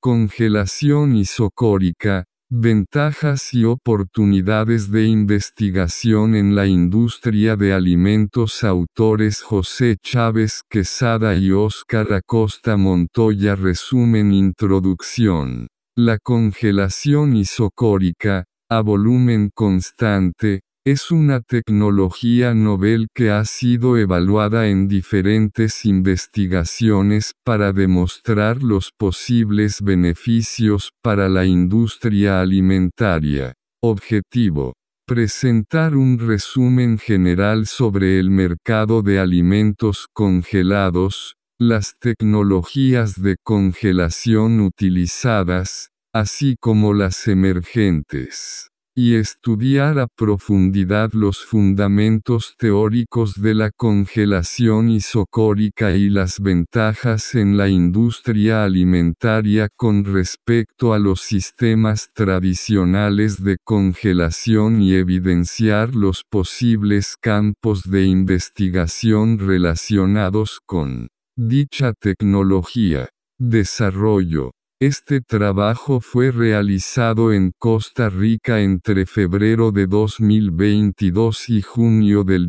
Congelación isocórica, ventajas y oportunidades de investigación en la industria de alimentos. Autores José Chávez Quesada y Óscar Acosta Montoya. Resumen. Introducción. La congelación isocórica, a volumen constante, es una tecnología novel que ha sido evaluada en diferentes investigaciones para demostrar los posibles beneficios para la industria alimentaria. Objetivo: presentar un resumen general sobre el mercado de alimentos congelados, las tecnologías de congelación utilizadas, así como las emergentes, y estudiar a profundidad los fundamentos teóricos de la congelación isocórica y las ventajas en la industria alimentaria con respecto a los sistemas tradicionales de congelación y evidenciar los posibles campos de investigación relacionados con dicha tecnología. Desarrollo. Este trabajo fue realizado en Costa Rica entre febrero de 2022 y junio del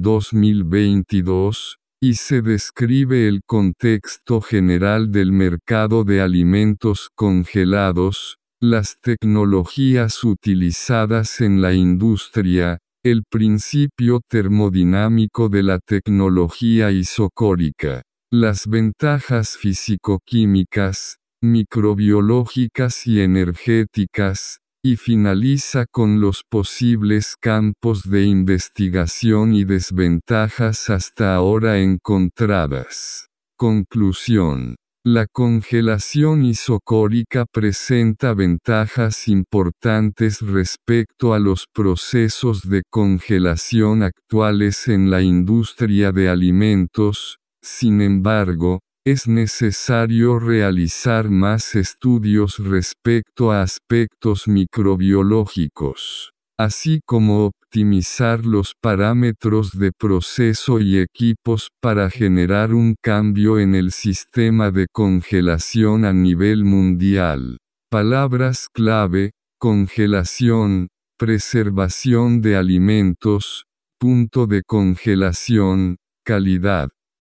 2022, y se describe el contexto general del mercado de alimentos congelados, las tecnologías utilizadas en la industria, el principio termodinámico de la tecnología isocórica, las ventajas físico-químicas, microbiológicas y energéticas, y finaliza con los posibles campos de investigación y desventajas hasta ahora encontradas. Conclusión. La congelación isocórica presenta ventajas importantes respecto a los procesos de congelación actuales en la industria de alimentos. Sin embargo, es necesario realizar más estudios respecto a aspectos microbiológicos, así como optimizar los parámetros de proceso y equipos para generar un cambio en el sistema de congelación a nivel mundial. Palabras clave: congelación, preservación de alimentos, punto de congelación, calidad.